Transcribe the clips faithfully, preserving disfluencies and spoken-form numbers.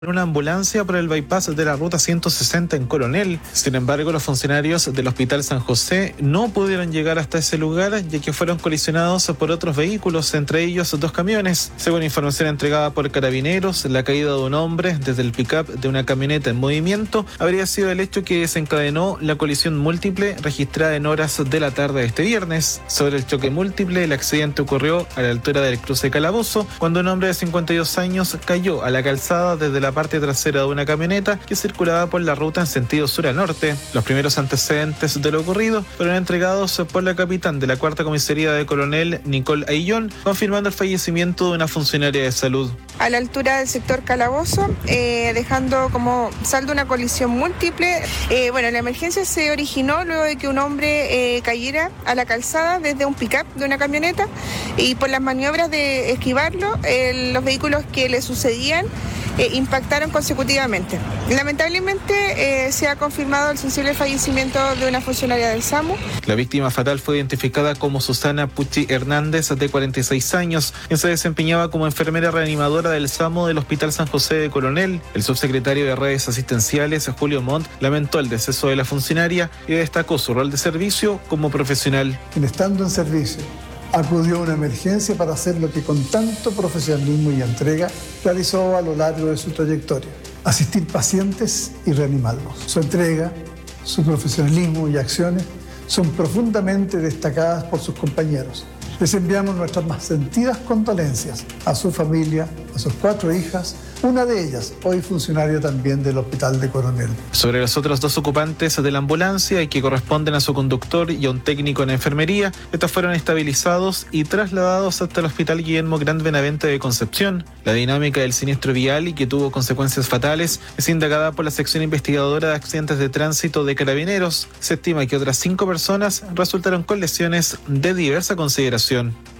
una ambulancia por el bypass de la ruta ciento sesenta en Coronel. Sin embargo, los funcionarios del Hospital San José no pudieron llegar hasta ese lugar, ya que fueron colisionados por otros vehículos, entre ellos dos camiones. Según información entregada por Carabineros, la caída de un hombre desde el pick-up de una camioneta en movimiento habría sido el hecho que desencadenó la colisión múltiple registrada en horas de la tarde de este viernes. Sobre el choque múltiple, el accidente ocurrió a la altura del cruce Calabozo, cuando un hombre de cincuenta y dos años cayó a la calzada desde la parte trasera de una camioneta que circulaba por la ruta en sentido sur a norte. Los primeros antecedentes de lo ocurrido fueron entregados por la capitán de la cuarta comisaría de Coronel, Nicole Ayllón, confirmando el fallecimiento de una funcionaria de salud. A la altura del sector Calabozo, eh, dejando como saldo una colisión múltiple. Eh, bueno, la emergencia se originó luego de que un hombre eh, cayera a la calzada desde un pick-up de una camioneta y por las maniobras de esquivarlo, eh, los vehículos que le sucedían Eh, impactaron consecutivamente. Lamentablemente eh, se ha confirmado el sensible fallecimiento de una funcionaria del SAMU. La víctima fatal fue identificada como Susana Pucci Hernández, de cuarenta y seis años, quien se desempeñaba como enfermera reanimadora del SAMU del Hospital San José de Coronel. El subsecretario de Redes Asistenciales, Julio Montt, lamentó el deceso de la funcionaria y destacó su rol de servicio como profesional. Estando en servicio, acudió a una emergencia para hacer lo que con tanto profesionalismo y entrega realizó a lo largo de su trayectoria: asistir pacientes y reanimarlos. Su entrega, su profesionalismo y acciones son profundamente destacadas por sus compañeros. Les enviamos nuestras más sentidas condolencias a su familia, a sus cuatro hijas, una de ellas hoy funcionaria también del Hospital de Coronel. Sobre los otros dos ocupantes de la ambulancia y que corresponden a su conductor y a un técnico en enfermería, estos fueron estabilizados y trasladados hasta el Hospital Guillermo Grant Benavente de Concepción. La dinámica del siniestro vial y que tuvo consecuencias fatales es indagada por la sección investigadora de accidentes de tránsito de Carabineros. Se estima que otras cinco personas resultaron con lesiones de diversa consideración.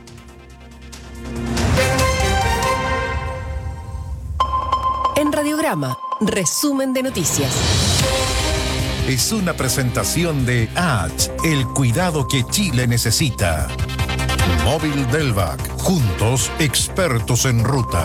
En Radiograma, resumen de noticias. Es una presentación de H, el cuidado que Chile necesita. Móvil Delvac, juntos expertos en ruta.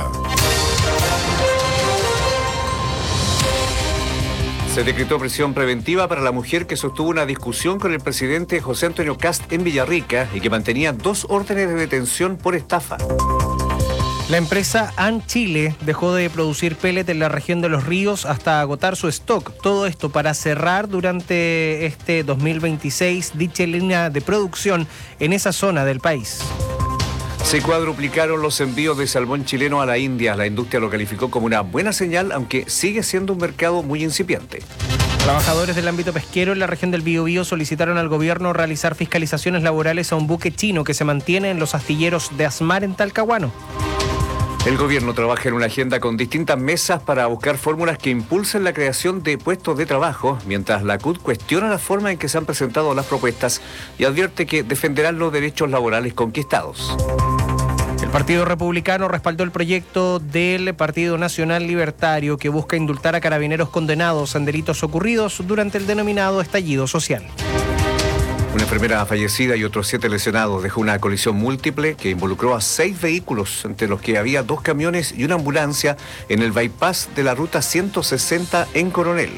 Se decretó prisión preventiva para la mujer que sostuvo una discusión con el presidente José Antonio Kast en Villarrica y que mantenía dos órdenes de detención por estafa. La empresa AN Chile dejó de producir pellet en la región de Los Ríos hasta agotar su stock. Todo esto para cerrar durante este dos mil veintiséis dicha línea de producción en esa zona del país. Se cuadruplicaron los envíos de salmón chileno a la India. La industria lo calificó como una buena señal, aunque sigue siendo un mercado muy incipiente. Trabajadores del ámbito pesquero en la región del Biobío solicitaron al gobierno realizar fiscalizaciones laborales a un buque chino que se mantiene en los astilleros de Asmar en Talcahuano. El gobierno trabaja en una agenda con distintas mesas para buscar fórmulas que impulsen la creación de puestos de trabajo, mientras la C U T cuestiona la forma en que se han presentado las propuestas y advierte que defenderán los derechos laborales conquistados. El Partido Republicano respaldó el proyecto del Partido Nacional Libertario que busca indultar a carabineros condenados en delitos ocurridos durante el denominado estallido social. Una enfermera fallecida y otros siete lesionados dejó una colisión múltiple que involucró a seis vehículos, entre los que había dos camiones y una ambulancia, en el bypass de la ruta ciento sesenta en Coronel.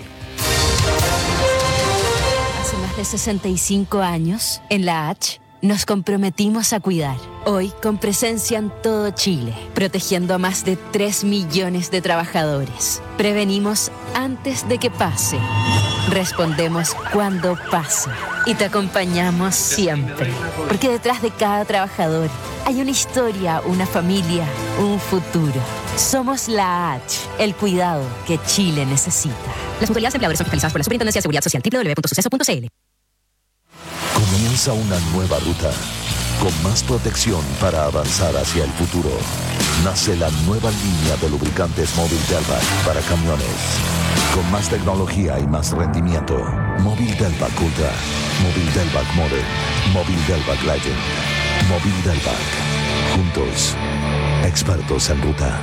Hace más de sesenta y cinco años, en la H, nos comprometimos a cuidar. Hoy, con presencia en todo Chile, protegiendo a más de tres millones de trabajadores. Prevenimos antes de que pase. Respondemos cuando pasa. Y te acompañamos siempre. Porque detrás de cada trabajador hay una historia, una familia, un futuro. Somos la H, el cuidado que Chile necesita. Las mutualidades empleadores son fiscalizadas por la Superintendencia de Seguridad Social, doble u doble u doble u punto suceso punto c l. Comienza una nueva ruta, con más protección para avanzar hacia el futuro. Nace la nueva línea de lubricantes Móvil Delvac para camiones. Con más tecnología y más rendimiento. Móvil Delvac Ultra, Móvil Delvac Model, Móvil Delvac Legend, Móvil Delvac. Juntos, expertos en ruta.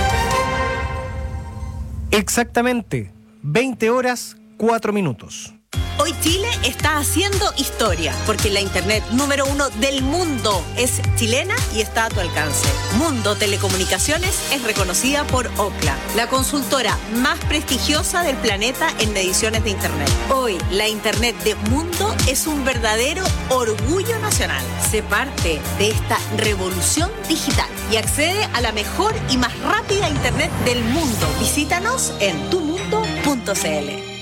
Exactamente, veinte horas, cuatro minutos. Hoy Chile está haciendo historia, porque la internet número uno del mundo es chilena y está a tu alcance. Mundo Telecomunicaciones es reconocida por Ookla, la consultora más prestigiosa del planeta en mediciones de internet. Hoy, la internet de Mundo es un verdadero orgullo nacional. Sé parte de esta revolución digital y accede a la mejor y más rápida internet del mundo. Visítanos en tu mundo punto c l.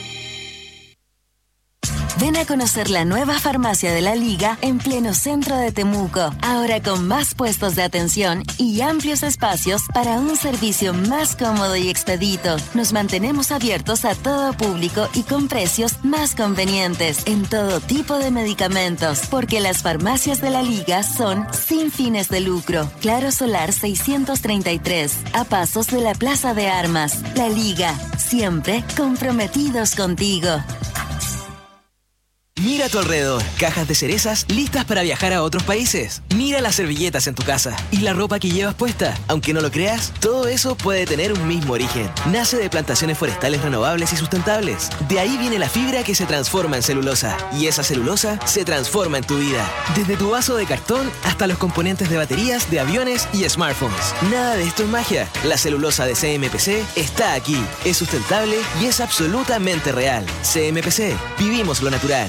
Ven a conocer la nueva farmacia de la Liga en pleno centro de Temuco, ahora con más puestos de atención y amplios espacios para un servicio más cómodo y expedito. Nos mantenemos abiertos a todo público y con precios más convenientes en todo tipo de medicamentos, porque las farmacias de la Liga son sin fines de lucro. Claro Solar seiscientos treinta y tres, a pasos de la Plaza de Armas. La Liga, siempre comprometidos contigo. Mira a tu alrededor, cajas de cerezas listas para viajar a otros países. Mira las servilletas en tu casa y la ropa que llevas puesta. Aunque no lo creas, todo eso puede tener un mismo origen. Nace de plantaciones forestales renovables y sustentables. De ahí viene la fibra que se transforma en celulosa. Y esa celulosa se transforma en tu vida. Desde tu vaso de cartón hasta los componentes de baterías, de aviones y smartphones. Nada de esto es magia. La celulosa de C M P C está aquí. Es sustentable y es absolutamente real. C M P C. Vivimos lo natural.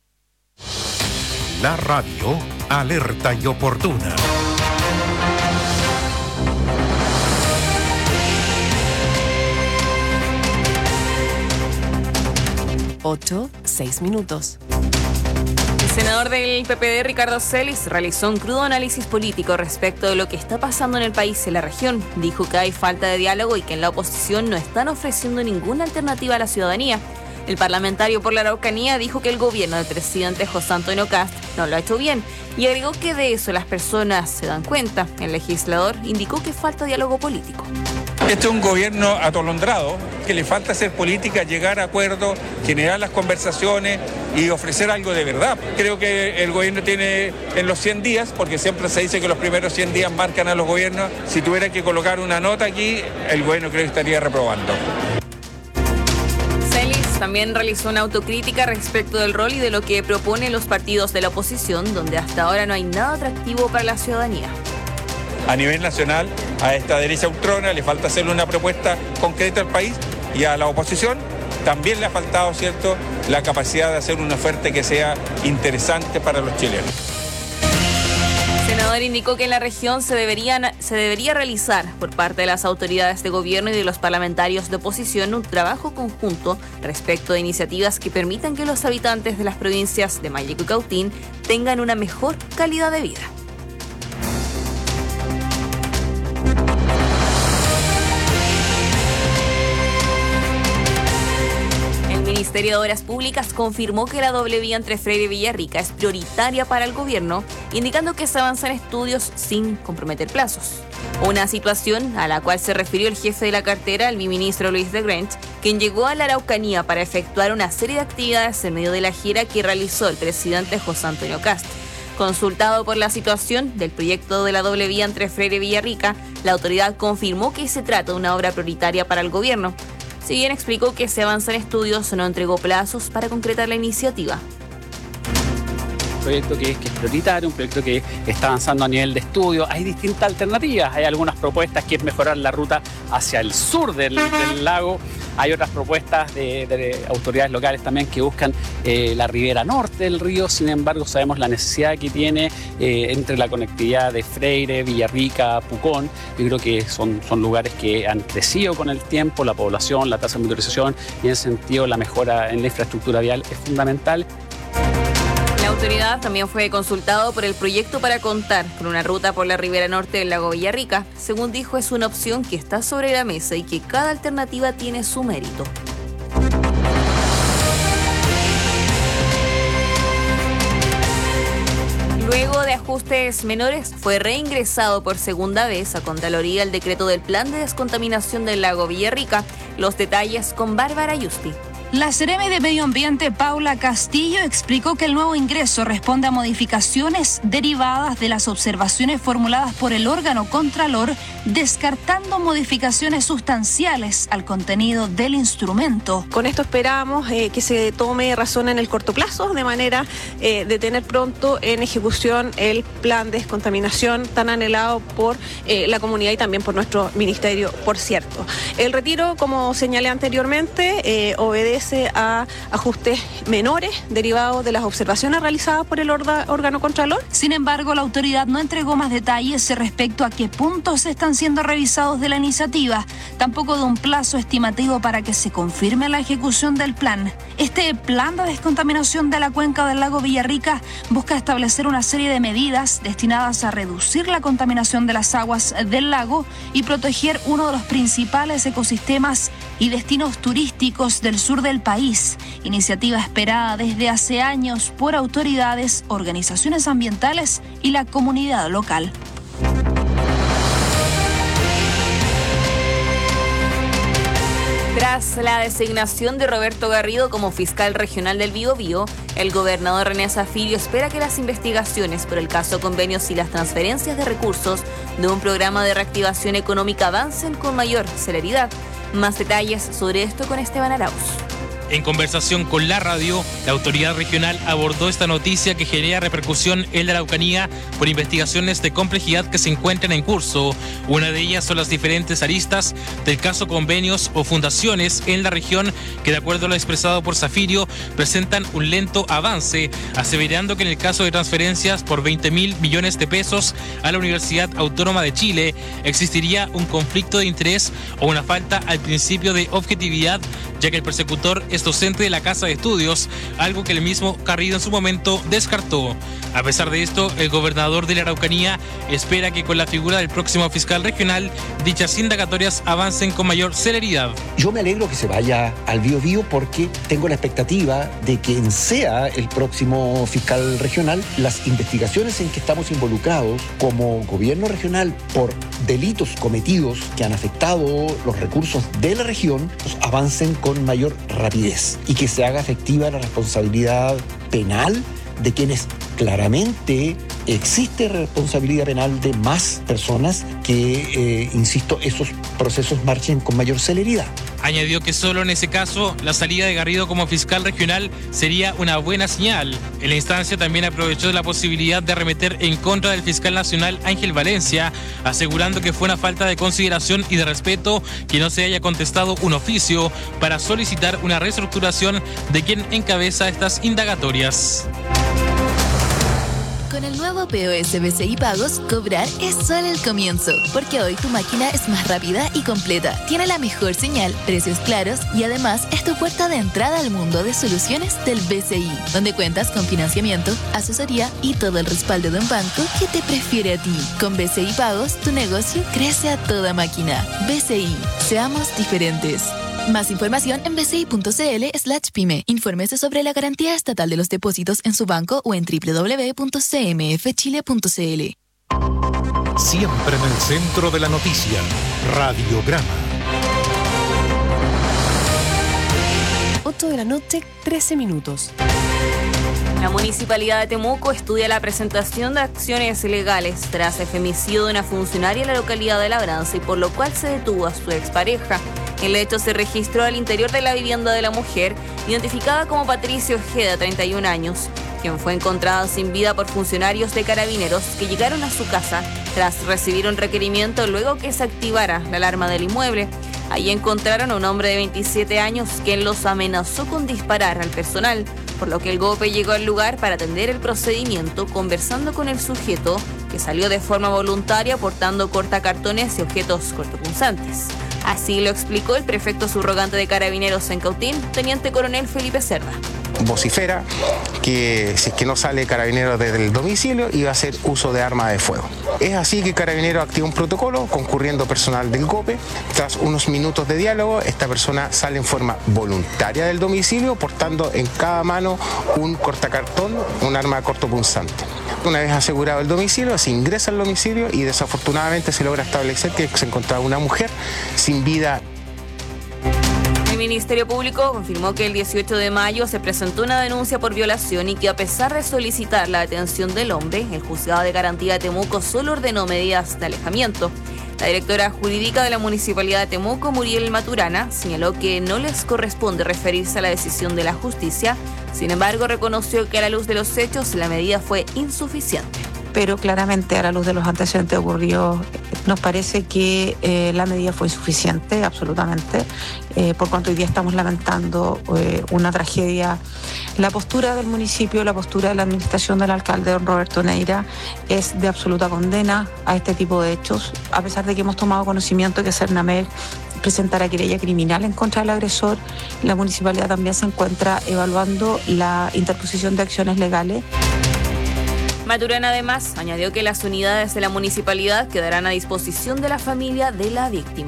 La radio alerta y oportuna. Ocho, seis minutos. El senador del P P D, Ricardo Celis, realizó un crudo análisis político respecto de lo que está pasando en el país y en la región. Dijo que hay falta de diálogo y que en la oposición no están ofreciendo ninguna alternativa a la ciudadanía. El parlamentario por la Araucanía dijo que el gobierno del presidente José Antonio Kast no lo ha hecho bien y agregó que de eso las personas se dan cuenta. El legislador indicó que falta diálogo político. Este es un gobierno atolondrado, que le falta hacer política, llegar a acuerdos, generar las conversaciones y ofrecer algo de verdad. Creo que el gobierno tiene en los cien días, porque siempre se dice que los primeros cien días marcan a los gobiernos, si tuviera que colocar una nota aquí, el gobierno creo que estaría reprobando. También realizó una autocrítica respecto del rol y de lo que proponen los partidos de la oposición, donde hasta ahora no hay nada atractivo para la ciudadanía. A nivel nacional, a esta derecha ultrona le falta hacerle una propuesta concreta al país, y a la oposición también le ha faltado, ¿cierto?, la capacidad de hacer una oferta que sea interesante para los chilenos. El senador indicó que en la región se, deberían, se debería realizar por parte de las autoridades de gobierno y de los parlamentarios de oposición un trabajo conjunto respecto de iniciativas que permitan que los habitantes de las provincias de Mayeco y Cautín tengan una mejor calidad de vida. El Ministerio de Obras Públicas confirmó que la doble vía entre Freire y Villarrica es prioritaria para el gobierno, indicando que se avanzan estudios sin comprometer plazos. Una situación a la cual se refirió el jefe de la cartera, el ministro Luis de Grench, quien llegó a la Araucanía para efectuar una serie de actividades en medio de la gira que realizó el presidente José Antonio Kast. Consultado por la situación del proyecto de la doble vía entre Freire y Villarrica, la autoridad confirmó que se trata de una obra prioritaria para el gobierno. Si bien explicó que se avanzan estudios, no entregó plazos para concretar la iniciativa. Un proyecto que es, que es prioritario, un proyecto que está avanzando a nivel de estudio. Hay distintas alternativas, hay algunas propuestas que es mejorar la ruta hacia el sur del, del lago. Hay otras propuestas de, de autoridades locales también que buscan eh, la ribera norte del río. Sin embargo, sabemos la necesidad que tiene eh, entre la conectividad de Freire, Villarrica, Pucón. Yo creo que son, son lugares que han crecido con el tiempo, la población, la tasa de motorización, y en ese sentido la mejora en la infraestructura vial es fundamental. La autoridad también fue consultado por el proyecto para contar con una ruta por la ribera norte del lago Villarrica. Según dijo, es una opción que está sobre la mesa y que cada alternativa tiene su mérito. Luego de ajustes menores, fue reingresado por segunda vez a Contraloría el decreto del Plan de Descontaminación del lago Villarrica. Los detalles con Bárbara Yusti. La Seremi de Medio Ambiente, Paula Castillo, explicó que el nuevo ingreso responde a modificaciones derivadas de las observaciones formuladas por el órgano Contralor, descartando modificaciones sustanciales al contenido del instrumento. Con esto esperamos eh, que se tome razón en el corto plazo, de manera eh, de tener pronto en ejecución el plan de descontaminación tan anhelado por eh, la comunidad y también por nuestro ministerio, por cierto. El retiro, como señalé anteriormente, eh, obedece a ajustes menores derivados de las observaciones realizadas por el órgano Contralor. Sin embargo, la autoridad no entregó más detalles respecto a qué puntos están siendo revisados de la iniciativa, tampoco de un plazo estimativo para que se confirme la ejecución del plan. Este plan de descontaminación de la cuenca del lago Villarrica busca establecer una serie de medidas destinadas a reducir la contaminación de las aguas del lago y proteger uno de los principales ecosistemas y destinos turísticos del sur del país, iniciativa esperada desde hace años por autoridades, organizaciones ambientales y la comunidad local. Tras la designación de Roberto Garrido como fiscal regional del Biobío, el gobernador René Zaffirio espera que las investigaciones por el caso convenios y las transferencias de recursos de un programa de reactivación económica avancen con mayor celeridad. Más detalles sobre esto con Esteban Arauz. En conversación con la radio, la autoridad regional abordó esta noticia que genera repercusión en la Araucanía por investigaciones de complejidad que se encuentran en curso. Una de ellas son las diferentes aristas del caso convenios o fundaciones en la región que, de acuerdo a lo expresado por Zaffirio, presentan un lento avance, aseverando que en el caso de transferencias por veinte mil millones de pesos a la Universidad Autónoma de Chile existiría un conflicto de interés o una falta al principio de objetividad, ya que el persecutor es docente de la Casa de Estudios, algo que el mismo Garrido en su momento descartó. A pesar de esto, el gobernador de la Araucanía espera que con la figura del próximo fiscal regional, dichas indagatorias avancen con mayor celeridad. Yo me alegro que se vaya al Biobío porque tengo la expectativa de que quien sea el próximo fiscal regional, las investigaciones en que estamos involucrados como gobierno regional por delitos cometidos que han afectado los recursos de la región, pues avancen con mayor rapidez y que se haga efectiva la responsabilidad penal de quienes claramente existe responsabilidad penal de más personas que, eh, insisto, esos procesos marchen con mayor celeridad. Añadió que solo en ese caso la salida de Garrido como fiscal regional sería una buena señal. En la instancia también aprovechó la posibilidad de arremeter en contra del fiscal nacional Ángel Valencia, asegurando que fue una falta de consideración y de respeto que no se haya contestado un oficio para solicitar una reestructuración de quien encabeza estas indagatorias. Con el nuevo P O S B C I Pagos, cobrar es solo el comienzo, porque hoy tu máquina es más rápida y completa, tiene la mejor señal, precios claros y además es tu puerta de entrada al mundo de soluciones del B C I, donde cuentas con financiamiento, asesoría y todo el respaldo de un banco que te prefiere a ti. Con B C I Pagos, tu negocio crece a toda máquina. B C I, seamos diferentes. Más información en bci.cl slash pyme. Infórmese sobre la garantía estatal de los depósitos en su banco o en doble u doble u doble u punto c m f chile punto c l. Siempre en el centro de la noticia, Radiograma. ocho de la noche, trece minutos. La Municipalidad de Temuco estudia la presentación de acciones legales tras el femicidio de una funcionaria en la localidad de Labranza y por lo cual se detuvo a su expareja. El hecho se registró al interior de la vivienda de la mujer, identificada como Patricia Ojeda, treinta y un años, quien fue encontrada sin vida por funcionarios de Carabineros que llegaron a su casa tras recibir un requerimiento luego que se activara la alarma del inmueble. Allí encontraron a un hombre de veintisiete años quien los amenazó con disparar al personal, por lo que el GOPE llegó al lugar para atender el procedimiento conversando con el sujeto, que salió de forma voluntaria portando cortacartones y objetos cortopunzantes. Así lo explicó el prefecto subrogante de Carabineros en Cautín, teniente coronel Felipe Cerda. Vocifera que si es que no sale Carabineros desde el domicilio iba a hacer uso de arma de fuego. Es así que Carabineros activa un protocolo concurriendo personal del GOPE. Tras unos minutos de diálogo, esta persona sale en forma voluntaria del domicilio portando en cada mano un cortacartón, un arma cortopunzante. Una vez asegurado el domicilio, se ingresa al domicilio y desafortunadamente se logra establecer que se encontraba una mujer sin vida. El Ministerio Público confirmó que el dieciocho de mayo se presentó una denuncia por violación y que a pesar de solicitar la detención del hombre, el Juzgado de Garantía de Temuco solo ordenó medidas de alejamiento. La directora jurídica de la Municipalidad de Temuco, Muriel Maturana, señaló que no les corresponde referirse a la decisión de la justicia. Sin embargo, reconoció que a la luz de los hechos la medida fue insuficiente. Pero claramente a la luz de los antecedentes ocurridos, nos parece que eh, la medida fue insuficiente, absolutamente, eh, por cuanto hoy día estamos lamentando eh, una tragedia. La postura del municipio, la postura de la administración del alcalde don Roberto Neira es de absoluta condena a este tipo de hechos, a pesar de que hemos tomado conocimiento de que Cernamec presentará querella criminal en contra del agresor. La municipalidad también se encuentra evaluando la interposición de acciones legales. Maturana además añadió que las unidades de la municipalidad quedarán a disposición de la familia de la víctima.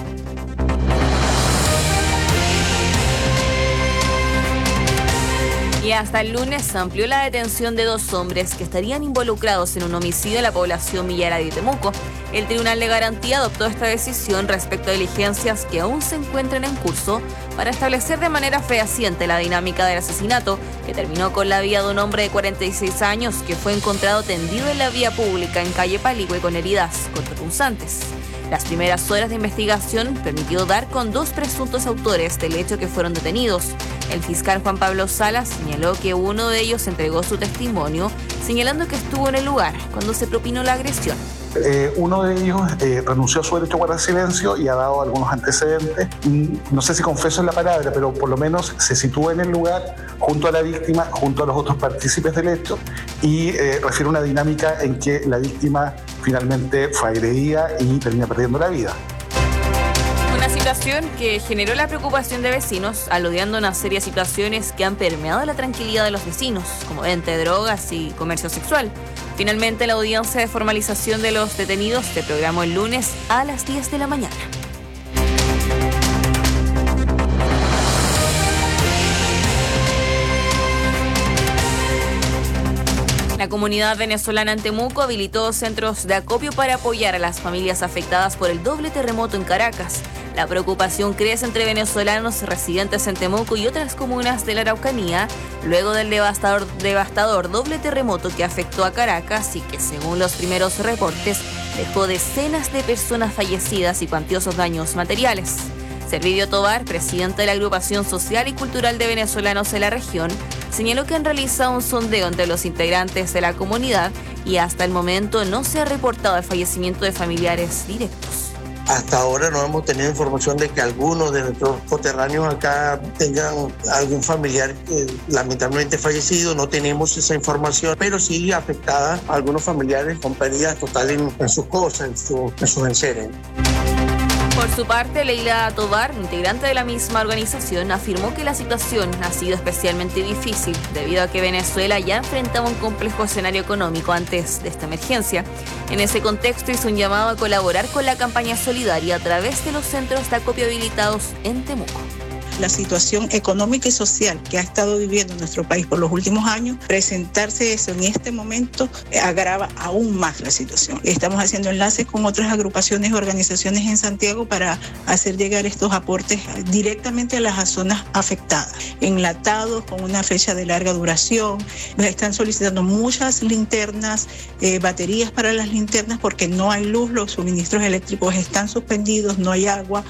Y hasta el lunes se amplió la detención de dos hombres que estarían involucrados en un homicidio en la población Villara de Temuco. El Tribunal de Garantía adoptó esta decisión respecto a diligencias que aún se encuentran en curso para establecer de manera fehaciente la dinámica del asesinato, que terminó con la vida de un hombre de cuarenta y seis años que fue encontrado tendido en la vía pública en calle Paligüe con heridas cortopunzantes. Las primeras horas de investigación permitió dar con dos presuntos autores del hecho que fueron detenidos. El fiscal Juan Pablo Salas señaló que uno de ellos entregó su testimonio, señalando que estuvo en el lugar cuando se propinó la agresión. Eh, uno de ellos eh, renunció a su derecho a guardar silencio y ha dado algunos antecedentes. No sé si confeso en la palabra, pero por lo menos se sitúa en el lugar junto a la víctima, junto a los otros partícipes del hecho y eh, refiere una dinámica en que la víctima finalmente fue agredida y termina perdiendo la vida. Una situación que generó la preocupación de vecinos, aludiendo a una serie de situaciones que han permeado la tranquilidad de los vecinos, como venta de drogas y comercio sexual. Finalmente, la audiencia de formalización de los detenidos se programó el lunes a las diez de la mañana. La comunidad venezolana en Temuco habilitó centros de acopio para apoyar a las familias afectadas por el doble terremoto en Caracas. La preocupación crece entre venezolanos residentes en Temuco y otras comunas de la Araucanía, luego del devastador, devastador doble terremoto que afectó a Caracas y que, según los primeros reportes, dejó decenas de personas fallecidas y cuantiosos daños materiales. Servidio Tobar, presidente de la Agrupación Social y Cultural de Venezolanos en la región, señaló que han realizado un sondeo entre los integrantes de la comunidad y hasta el momento no se ha reportado el fallecimiento de familiares directos. Hasta ahora no hemos tenido información de que algunos de nuestros coterráneos acá tengan algún familiar eh, lamentablemente fallecido. No tenemos esa información, pero sí afectada a algunos familiares con pérdidas totales en, en sus cosas, en, su, en sus enseres. Por su parte, Leila Tobar, integrante de la misma organización, afirmó que la situación ha sido especialmente difícil debido a que Venezuela ya enfrentaba un complejo escenario económico antes de esta emergencia. En ese contexto hizo un llamado a colaborar con la campaña solidaria a través de los centros de acopio habilitados en Temuco. La situación económica y social que ha estado viviendo nuestro país por los últimos años, presentarse eso en este momento agrava aún más la situación. Estamos haciendo enlaces con otras agrupaciones y organizaciones en Santiago para hacer llegar estos aportes directamente a las zonas afectadas, enlatados con una fecha de larga duración. Nos están solicitando muchas linternas, eh, baterías para las linternas porque no hay luz, los suministros eléctricos están suspendidos, no hay agua.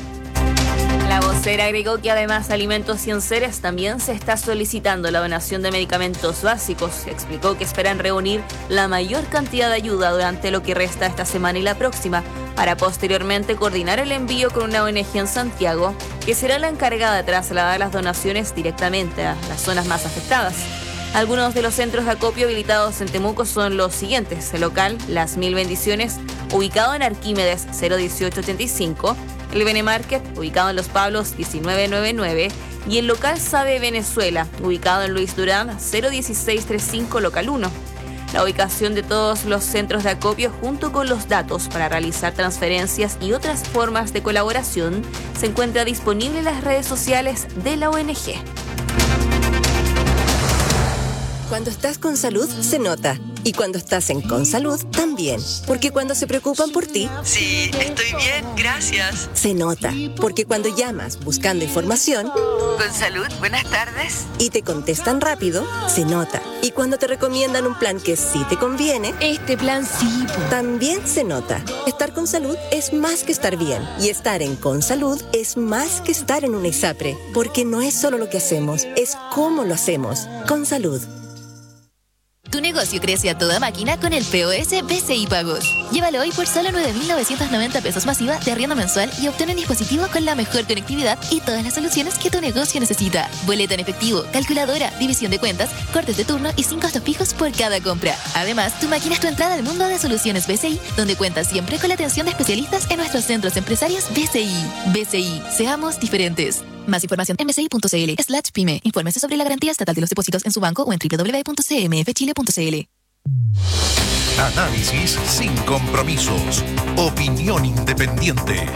La vocera agregó que además de alimentos y enseres también se está solicitando la donación de medicamentos básicos. Explicó que esperan reunir la mayor cantidad de ayuda durante lo que resta esta semana y la próxima, para posteriormente coordinar el envío con una O N G en Santiago, que será la encargada de trasladar las donaciones directamente a las zonas más afectadas. Algunos de los centros de acopio habilitados en Temuco son los siguientes: el local Las Mil Bendiciones, ubicado en Arquímedes cero dieciocho ochenta y cinco, el Benemarket, ubicado en Los Pablos diecinueve noventa y nueve, y el local Sabe Venezuela, ubicado en Luis Durán cero dieciséis treinta y cinco, local uno. La ubicación de todos los centros de acopio junto con los datos para realizar transferencias y otras formas de colaboración se encuentra disponible en las redes sociales de la O N G. Cuando estás con salud, se nota. Y cuando estás en Consalud, también. Porque cuando se preocupan por ti... Sí, estoy bien, gracias. Se nota. Porque cuando llamas buscando información... Consalud, buenas tardes. Y te contestan rápido, se nota. Y cuando te recomiendan un plan que sí te conviene... Este plan sí. También se nota. Estar con salud es más que estar bien. Y estar en Consalud es más que estar en un ISAPRE. Porque no es solo lo que hacemos, es cómo lo hacemos. Consalud. Tu negocio crece a toda máquina con el P O S B C I Pagos. Llévalo hoy por solo nueve mil novecientos noventa pesos masiva de arriendo mensual y obtén un dispositivo con la mejor conectividad y todas las soluciones que tu negocio necesita. Boleta en efectivo, calculadora, división de cuentas, cortes de turno y sin costos fijos por cada compra. Además, tu máquina es tu entrada al mundo de soluciones B C I, donde cuentas siempre con la atención de especialistas en nuestros centros empresarios B C I. B C I, seamos diferentes. Más información en bci.cl slash pyme. Infórmese sobre la garantía estatal de los depósitos en su banco o en doble u doble u doble u punto c m f chile punto c l. Análisis sin compromisos. Opinión independiente.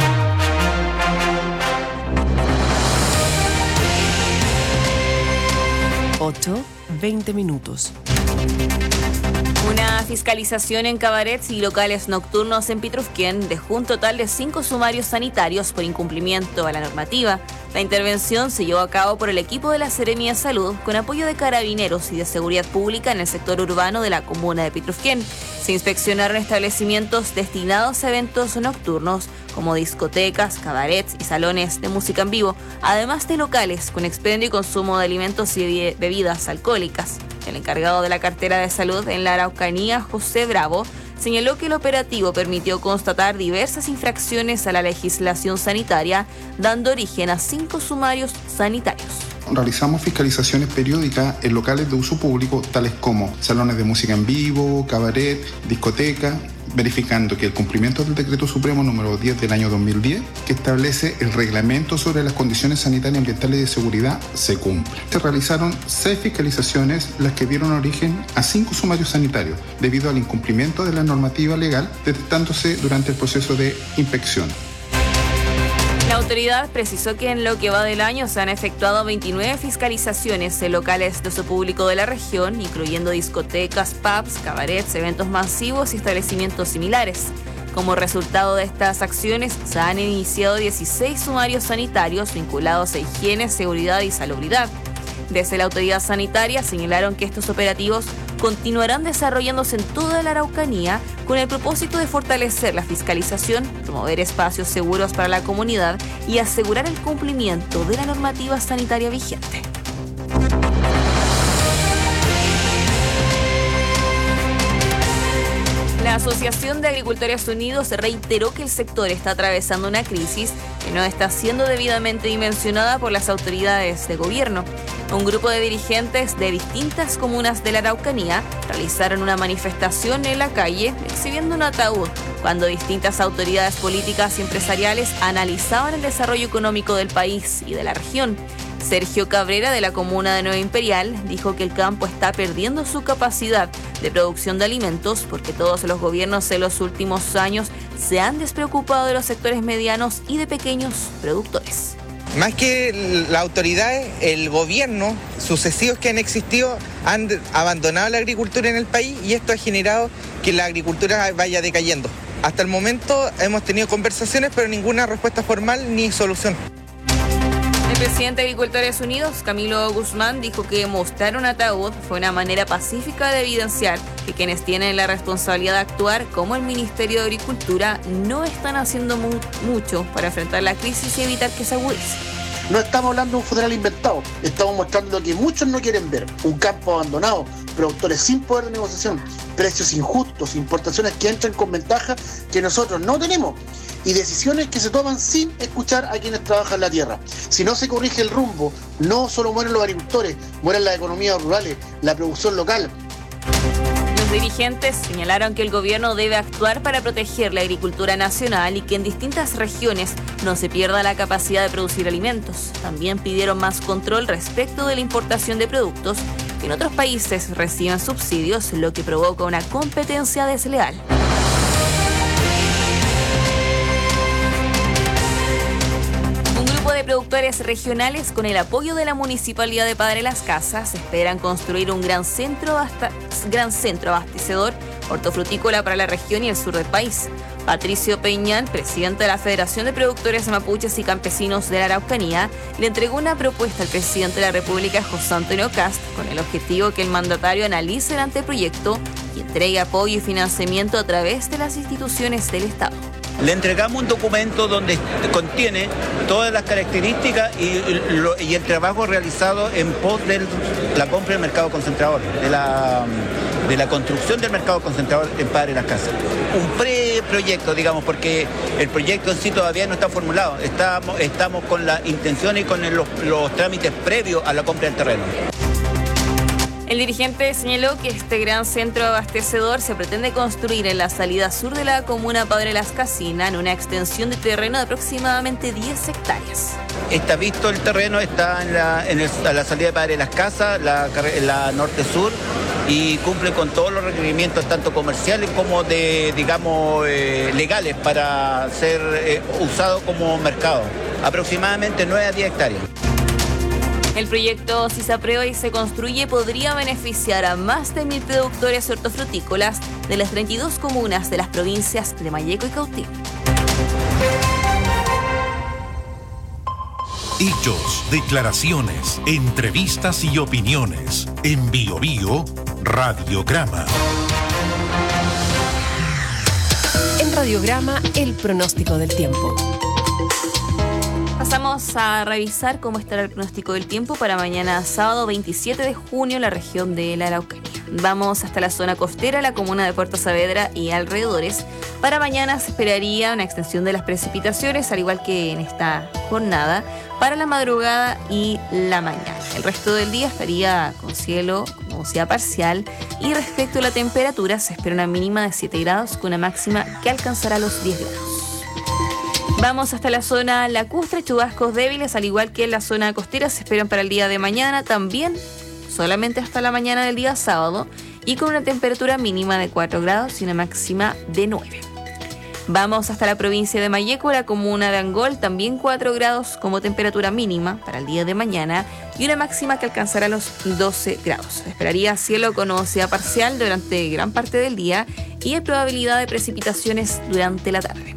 ocho, veinte minutos. Una fiscalización en cabarets y locales nocturnos en Pitrufquén dejó un total de cinco sumarios sanitarios por incumplimiento a la normativa. La intervención se llevó a cabo por el equipo de la Seremía de Salud con apoyo de carabineros y de seguridad pública en el sector urbano de la comuna de Pitrufquén. Se inspeccionaron establecimientos destinados a eventos nocturnos como discotecas, cabarets y salones de música en vivo, además de locales con expendio y consumo de alimentos y bebidas alcohólicas. El encargado de la cartera de salud en la Araucanía, José Bravo, señaló que el operativo permitió constatar diversas infracciones a la legislación sanitaria, dando origen a cinco sumarios sanitarios. Realizamos fiscalizaciones periódicas en locales de uso público, tales como salones de música en vivo, cabaret, discoteca, verificando que el cumplimiento del Decreto Supremo número diez del año dos mil diez, que establece el reglamento sobre las condiciones sanitarias, ambientales y de seguridad, se cumple. Se realizaron seis fiscalizaciones, las que dieron origen a cinco sumarios sanitarios, debido al incumplimiento de la normativa legal, detectándose durante el proceso de inspección. La autoridad precisó que en lo que va del año se han efectuado veintinueve fiscalizaciones en locales de uso público de la región, incluyendo discotecas, pubs, cabarets, eventos masivos y establecimientos similares. Como resultado de estas acciones, se han iniciado dieciséis sumarios sanitarios vinculados a higiene, seguridad y salubridad. Desde la autoridad sanitaria señalaron que estos operativos continuarán desarrollándose en toda la Araucanía con el propósito de fortalecer la fiscalización, promover espacios seguros para la comunidad y asegurar el cumplimiento de la normativa sanitaria vigente. La Asociación de Agricultores Unidos reiteró que el sector está atravesando una crisis que no está siendo debidamente dimensionada por las autoridades de gobierno. Un grupo de dirigentes de distintas comunas de la Araucanía realizaron una manifestación en la calle exhibiendo un ataúd cuando distintas autoridades políticas y empresariales analizaban el desarrollo económico del país y de la región. Sergio Cabrera, de la comuna de Nueva Imperial, dijo que el campo está perdiendo su capacidad de producción de alimentos porque todos los gobiernos en los últimos años se han despreocupado de los sectores medianos y de pequeños productores. Más que las autoridades, el gobierno sucesivos que han existido han abandonado la agricultura en el país y esto ha generado que la agricultura vaya decayendo. Hasta el momento hemos tenido conversaciones, pero ninguna respuesta formal ni solución. El presidente de Agricultores Unidos, Camilo Guzmán, dijo que mostrar un ataúd fue una manera pacífica de evidenciar que quienes tienen la responsabilidad de actuar, como el Ministerio de Agricultura, no están haciendo mu- mucho para enfrentar la crisis y evitar que se agudice. No estamos hablando de un funeral inventado, estamos mostrando lo que muchos no quieren ver, un campo abandonado, productores sin poder de negociación, precios injustos, importaciones que entran con ventaja que nosotros no tenemos y decisiones que se toman sin escuchar a quienes trabajan la tierra. Si no se corrige el rumbo, no solo mueren los agricultores, mueren las economías rurales, la producción local. Los dirigentes señalaron que el gobierno debe actuar para proteger la agricultura nacional y que en distintas regiones no se pierda la capacidad de producir alimentos. También pidieron más control respecto de la importación de productos que en otros países reciben subsidios, lo que provoca una competencia desleal. Un grupo de productores regionales, con el apoyo de la Municipalidad de Padre Las Casas, esperan construir un gran centro, hasta, gran centro abastecedor hortofrutícola para la región y el sur del país. Patricio Peñán, presidente de la Federación de Productores Mapuches y Campesinos de la Araucanía, le entregó una propuesta al presidente de la República, José Antonio Kast, con el objetivo de que el mandatario analice el anteproyecto y entregue apoyo y financiamiento a través de las instituciones del Estado. Le entregamos un documento donde contiene todas las características y, lo, y el trabajo realizado en pos de la compra del mercado concentrador, de la, de la construcción del mercado concentrador en Padre Las Casas. Un preproyecto, digamos, porque el proyecto en sí todavía no está formulado. Estamos, estamos con la intención y con el, los, los trámites previos a la compra del terreno. El dirigente señaló que este gran centro abastecedor se pretende construir en la salida sur de la comuna Padre Las Casinas, en una extensión de terreno de aproximadamente diez hectáreas. Está visto el terreno, está en la, en el, a la salida de Padre Las Casas, la, la norte-sur, y cumple con todos los requerimientos, tanto comerciales como de, digamos, eh, legales, para ser eh, usado como mercado. Aproximadamente nueve a diez hectáreas. El proyecto, si se aprueba y se construye, podría beneficiar a más de mil productores hortofrutícolas de las treinta y dos comunas de las provincias de Malleco y Cautín. Hechos, declaraciones, entrevistas y opiniones. En Bio Bio, Radiograma. En Radiograma, el pronóstico del tiempo. Pasamos a revisar cómo estará el pronóstico del tiempo para mañana sábado veintisiete de junio en la región de la Araucanía. Vamos hasta la zona costera, la comuna de Puerto Saavedra y alrededores. Para mañana se esperaría una extensión de las precipitaciones, al igual que en esta jornada, para la madrugada y la mañana. El resto del día estaría con cielo, nubosidad parcial, y respecto a la temperatura se espera una mínima de siete grados con una máxima que alcanzará los diez grados. Vamos hasta la zona lacustre, chubascos débiles, al igual que en la zona costera, se esperan para el día de mañana, también solamente hasta la mañana del día sábado, y con una temperatura mínima de cuatro grados y una máxima de nueve. Vamos hasta la provincia de Malleco, la comuna de Angol, también cuatro grados como temperatura mínima para el día de mañana y una máxima que alcanzará los doce grados. Se esperaría cielo con nubosidad parcial durante gran parte del día y hay probabilidad de precipitaciones durante la tarde.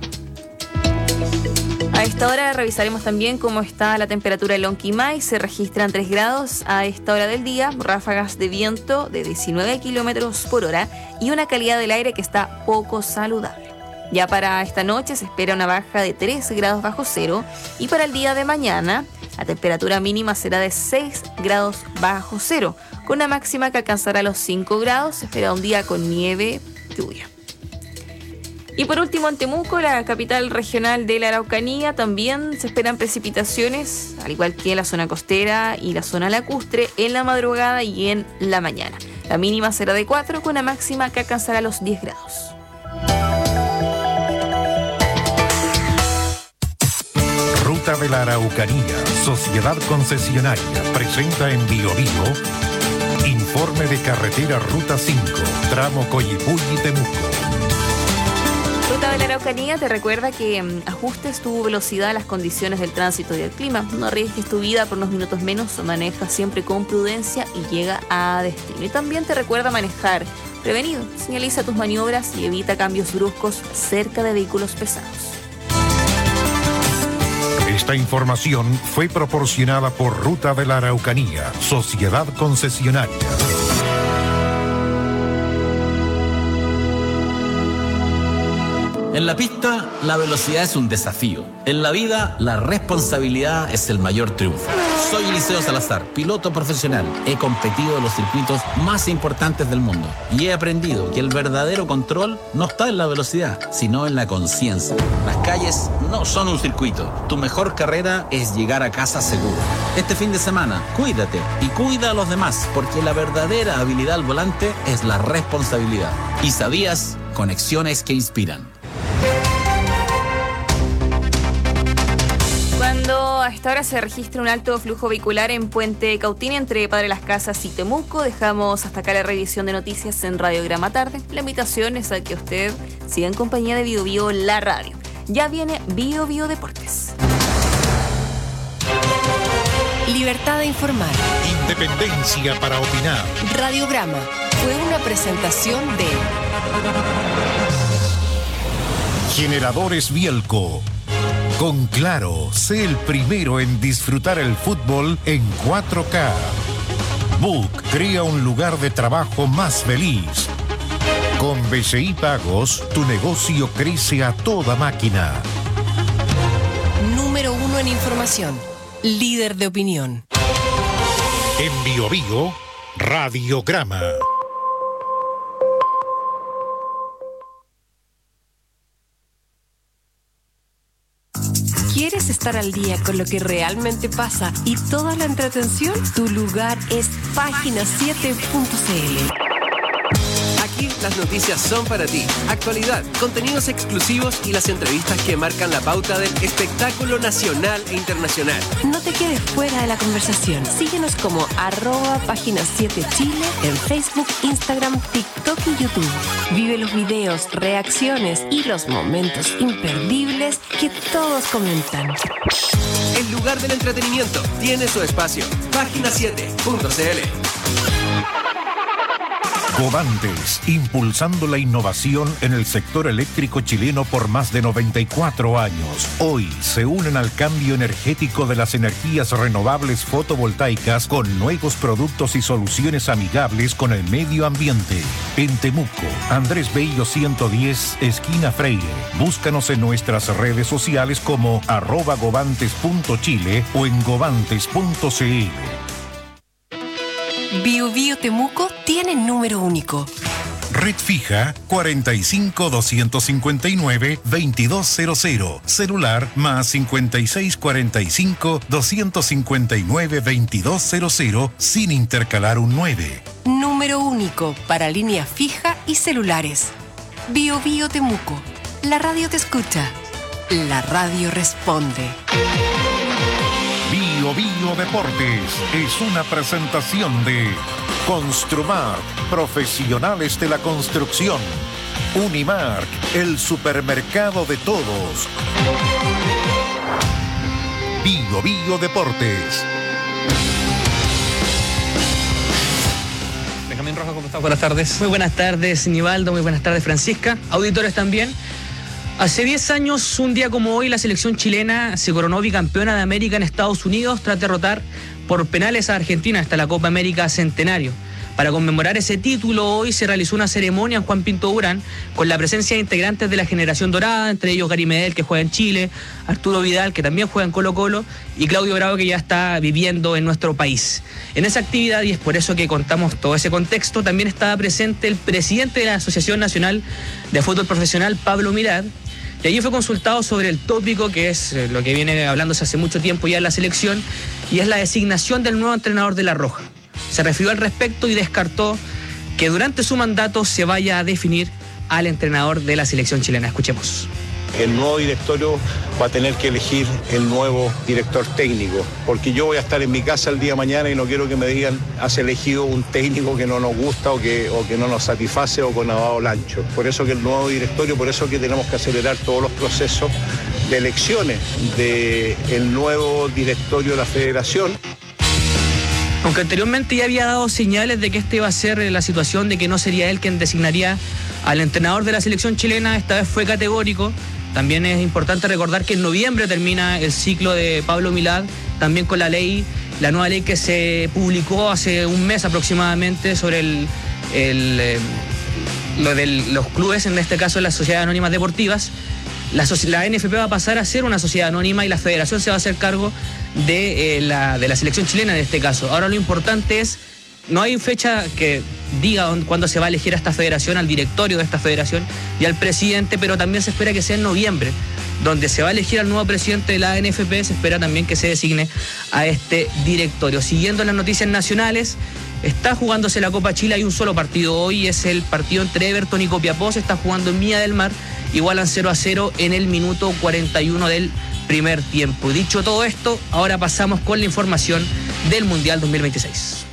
A esta hora revisaremos también cómo está la temperatura en Lonquimay. Se registran tres grados a esta hora del día, ráfagas de viento de diecinueve kilómetros por hora y una calidad del aire que está poco saludable. Ya para esta noche se espera una baja de tres grados bajo cero y para el día de mañana la temperatura mínima será de seis grados bajo cero, con una máxima que alcanzará los cinco grados. Se espera un día con nieve, lluvia. Y por último, en Temuco, la capital regional de la Araucanía, también se esperan precipitaciones, al igual que en la zona costera y la zona lacustre, en la madrugada y en la mañana. La mínima será de cuatro, con una máxima que alcanzará los diez grados. Ruta de la Araucanía, Sociedad Concesionaria, presenta en Bio Bio informe de carretera Ruta cinco, tramo Coyipulli y Temuco. Ruta de la Araucanía te recuerda que um, ajustes tu velocidad a las condiciones del tránsito y del clima. No arriesgues tu vida por unos minutos menos, maneja siempre con prudencia y llega a destino. Y también te recuerda manejar prevenido. Señaliza tus maniobras y evita cambios bruscos cerca de vehículos pesados. Esta información fue proporcionada por Ruta de la Araucanía, Sociedad Concesionaria. En la pista, la velocidad es un desafío. En la vida, la responsabilidad es el mayor triunfo. Soy Eliseo Salazar, piloto profesional. He competido en los circuitos más importantes del mundo y he aprendido que el verdadero control no está en la velocidad, sino en la conciencia. Las calles no son un circuito. Tu mejor carrera es llegar a casa seguro. Este fin de semana, cuídate y cuida a los demás, porque la verdadera habilidad al volante es la responsabilidad. ¿Y sabías? Conexiones que inspiran. Cuando a esta hora se registra un alto flujo vehicular en Puente Cautín entre Padre Las Casas y Temuco, dejamos hasta acá la revisión de noticias en Radiograma Tarde. La invitación es a que usted siga en compañía de Bio Bio, la radio. Ya viene Bio Bio Deportes. Libertad de informar. Independencia para opinar. Radiograma fue una presentación de Generadores Bielco. Con Claro, sé el primero en disfrutar el fútbol en cuatro K. Book crea un lugar de trabajo más feliz. Con B C I Pagos, tu negocio crece a toda máquina. Número uno en información. Líder de opinión. En Bio Bio, Radiograma. ¿Quieres estar al día con lo que realmente pasa y toda la entretención? Tu lugar es página siete punto c l. Aquí las noticias son para ti. Actualidad, contenidos exclusivos y las entrevistas que marcan la pauta del espectáculo nacional e internacional. No te quedes fuera de la conversación. Síguenos como arroba página siete Chile en Facebook, Instagram, TikTok y YouTube. Vive los videos, reacciones y los momentos imperdibles que todos comentan. El lugar del entretenimiento tiene su espacio. página siete punto c l. Covantes, impulsando la innovación en el sector eléctrico chileno por más de noventa y cuatro años. Hoy se unen al cambio energético de las energías renovables fotovoltaicas con nuevos productos y soluciones amigables con el medio ambiente. En Temuco, Andrés Bello ciento diez, esquina Freire. Búscanos en nuestras redes sociales como arroba govantes punto chile o en govantes punto c l. Bio Bio Temuco tiene número único. Red fija cuarenta y cinco, doscientos cincuenta y nueve, veintidós cero cero. Celular más cincuenta y seis, cuarenta y cinco, doscientos cincuenta y nueve, veintidós cero cero sin intercalar un nueve. Número único para línea fija y celulares. Bio Bio Temuco. La radio te escucha. La radio responde. Bio Bio Deportes es una presentación de Construmark, profesionales de la construcción. Unimark, el supermercado de todos. Bio Bio Deportes. Benjamín Rojas, ¿cómo estás? Buenas tardes. Muy buenas tardes, Nivaldo. Muy buenas tardes, Francisca. Auditores también. Hace diez años, un día como hoy, la selección chilena se coronó bicampeona de América en Estados Unidos tras derrotar por penales a Argentina hasta la Copa América Centenario. Para conmemorar ese título, hoy se realizó una ceremonia en Juan Pinto Durán con la presencia de integrantes de la generación dorada, entre ellos Gary Medel, que juega en Chile, Arturo Vidal, que también juega en Colo Colo, y Claudio Bravo, que ya está viviendo en nuestro país. En esa actividad, y es por eso que contamos todo ese contexto, también estaba presente el presidente de la Asociación Nacional de Fútbol Profesional, Pablo Milad, y allí fue consultado sobre el tópico que es lo que viene hablándose hace mucho tiempo ya en la selección, y es la designación del nuevo entrenador de La Roja. Se refirió al respecto y descartó que durante su mandato se vaya a definir al entrenador de la selección chilena. Escuchemos. El nuevo directorio va a tener que elegir el nuevo director técnico, porque yo voy a estar en mi casa el día de mañana y no quiero que me digan has elegido un técnico que no nos gusta o que, o que no nos satisface o con lavado lancho. Por eso que el nuevo directorio, por eso que tenemos que acelerar todos los procesos de elecciones del nuevo directorio de la federación. Aunque anteriormente ya había dado señales de que esta iba a ser la situación, de que no sería él quien designaría al entrenador de la selección chilena, esta vez fue categórico. También es importante recordar que en noviembre termina el ciclo de Pablo Milad, también con la ley, la nueva ley que se publicó hace un mes aproximadamente sobre el, el, eh, lo de los clubes, en este caso las sociedades anónimas deportivas. La, la N F P va a pasar a ser una sociedad anónima y la federación se va a hacer cargo de, eh, la, de la selección chilena en este caso. Ahora lo importante es, no hay fecha que diga cuándo se va a elegir a esta federación, al directorio de esta federación y al presidente, pero también se espera que sea en noviembre, donde se va a elegir al nuevo presidente de la N F P, se espera también que se designe a este directorio. Siguiendo las noticias nacionales, está jugándose la Copa Chile, hay un solo partido hoy, es el partido entre Everton y Copiapó, se está jugando en Viña del Mar, igualan cero a cero en el minuto cuarenta y uno del primer tiempo. Dicho todo esto, ahora pasamos con la información del Mundial dos mil veintiséis.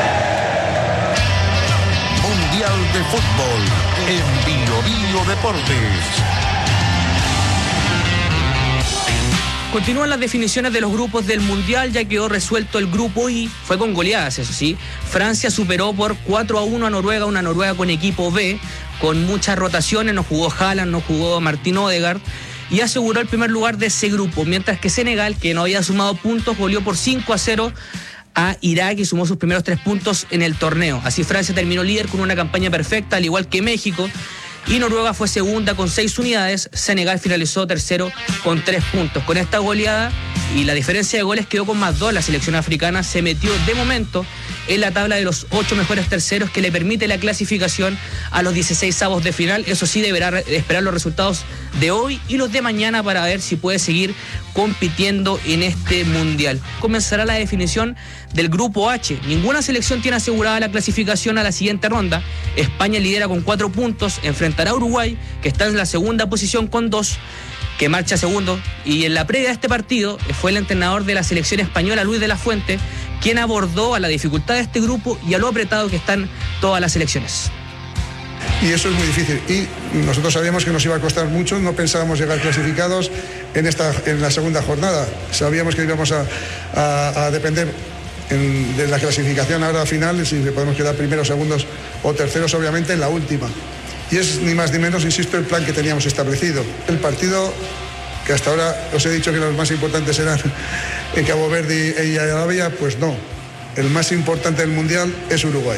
Mundial de Fútbol en Bio Bio Deportes. Continúan las definiciones de los grupos del Mundial, ya quedó resuelto el grupo I, fue con goleadas, eso sí. Francia superó por cuatro a uno a Noruega, una Noruega con equipo B, con muchas rotaciones, no jugó Haaland, no jugó Martín Odegaard, y aseguró el primer lugar de ese grupo, mientras que Senegal, que no había sumado puntos, goleó por cinco a cero a Irak y sumó sus primeros tres puntos en el torneo. Así Francia terminó líder con una campaña perfecta, al igual que México, y Noruega fue segunda con seis unidades. Senegal finalizó tercero con tres puntos. Con esta goleada y la diferencia de goles quedó con más dos. La selección africana se metió de momento en la tabla de los ocho mejores terceros, que le permite la clasificación a los dieciseisavos de final. Eso sí, deberá esperar los resultados de hoy y los de mañana para ver si puede seguir compitiendo en este mundial. Comenzará la definición del grupo H. Ninguna selección tiene asegurada la clasificación a la siguiente ronda. España lidera con cuatro puntos, enfrentará a Uruguay, que está en la segunda posición con dos, que marcha segundo, y en la previa de este partido fue el entrenador de la selección española, Luis de la Fuente, quien abordó a la dificultad de este grupo y a lo apretado que están todas las selecciones. Y eso es muy difícil, y nosotros sabíamos que nos iba a costar mucho, no pensábamos llegar clasificados en, esta, en la segunda jornada, sabíamos que íbamos a, a, a depender en, de la clasificación ahora final, si le podemos quedar primeros, segundos o terceros, obviamente en la última. Y es ni más ni menos, insisto, el plan que teníamos establecido. El partido, que hasta ahora os he dicho que los más importantes eran en Cabo Verde y Arabia, pues no. El más importante del Mundial es Uruguay.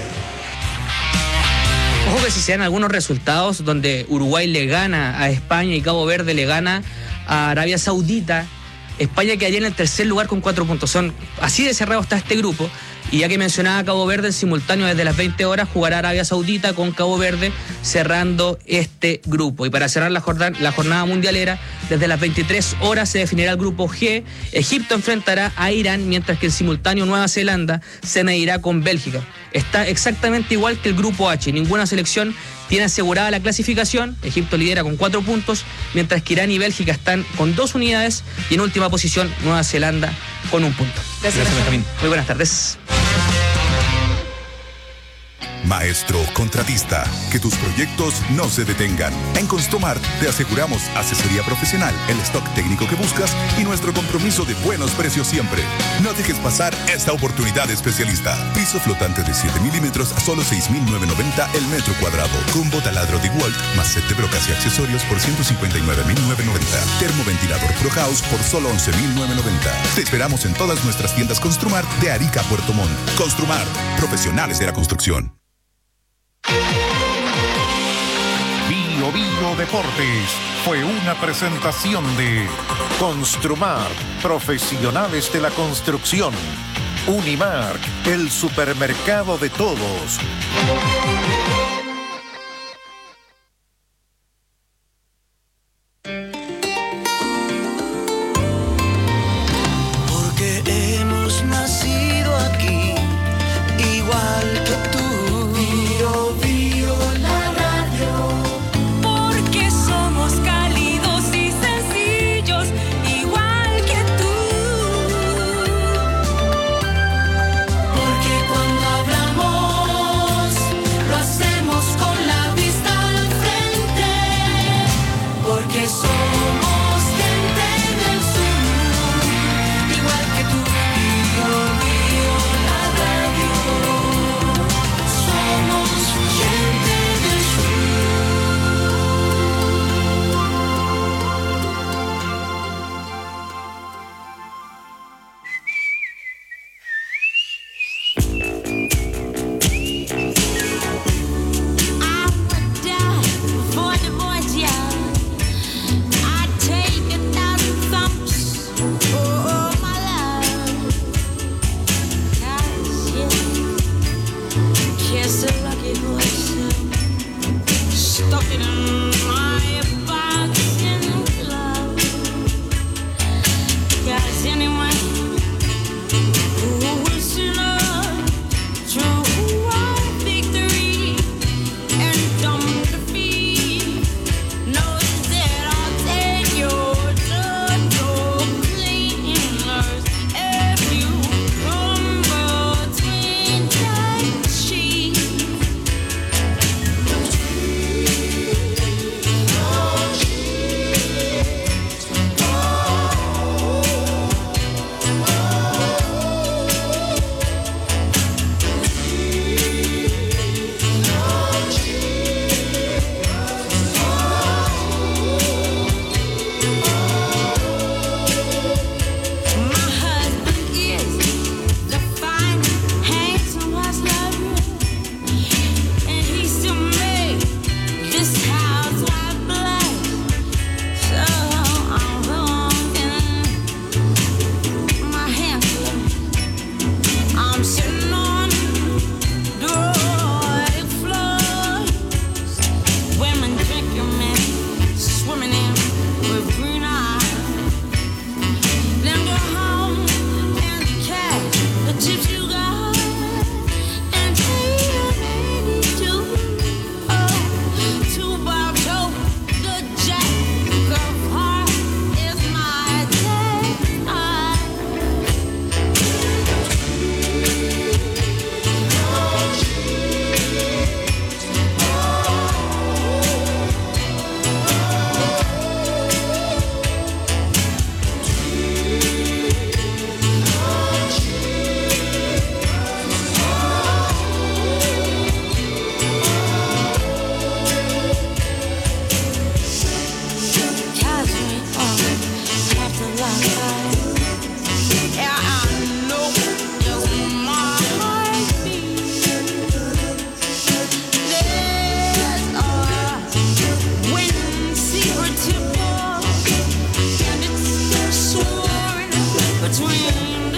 Ojo que si se dan algunos resultados donde Uruguay le gana a España y Cabo Verde le gana a Arabia Saudita, España quedaría en el tercer lugar con cuatro puntos. Son así de cerrado está este grupo. Y ya que mencionaba Cabo Verde, en simultáneo desde las veinte horas jugará Arabia Saudita con Cabo Verde, cerrando este grupo. Y para cerrar la jornada, la jornada mundialera, desde las veintitrés horas se definirá el grupo G. Egipto enfrentará a Irán, mientras que en simultáneo Nueva Zelanda se medirá con Bélgica. Está exactamente igual que el grupo H. Ninguna selección tiene asegurada la clasificación. Egipto lidera con cuatro puntos, mientras que Irán y Bélgica están con dos unidades, y en última posición Nueva Zelanda con un punto. Gracias, Gracias Benjamín. Muy buenas tardes. Maestro contratista, que tus proyectos no se detengan. En Construmart te aseguramos asesoría profesional, el stock técnico que buscas y nuestro compromiso de buenos precios siempre. No dejes pasar esta oportunidad especialista. Piso flotante de siete milímetros a solo seis mil novecientos noventa el metro cuadrado. Combo taladro de Walt más set de brocas y accesorios por ciento cincuenta y nueve mil novecientos noventa. Termoventilador Pro House por solo once mil novecientos noventa. Te esperamos en todas nuestras tiendas Construmart de Arica a Puerto Montt. Construmart, profesionales de la construcción. Bio Bio Deportes fue una presentación de Construmart, profesionales de la construcción. Unimark, el supermercado de todos. Porque hemos nacido aquí, igual que tú. Bio, bio, la radio. Porque somos cálidos y sencillos, igual que tú. Porque cuando hablamos, lo hacemos.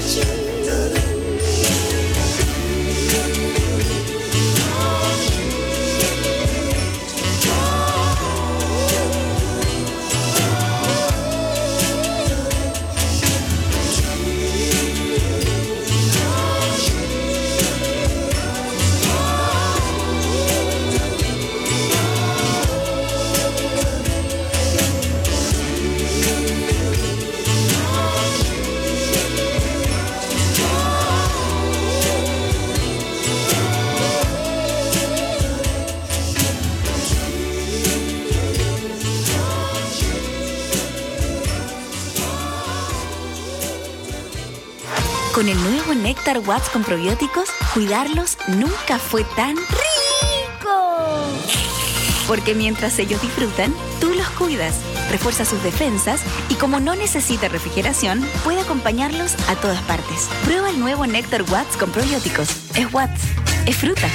Con el nuevo Néctar Watts con probióticos, cuidarlos nunca fue tan rico. Porque mientras ellos disfrutan, tú los cuidas, refuerza sus defensas y como no necesita refrigeración, puede acompañarlos a todas partes. Prueba el nuevo Néctar Watts con probióticos. Es Watts, es fruta.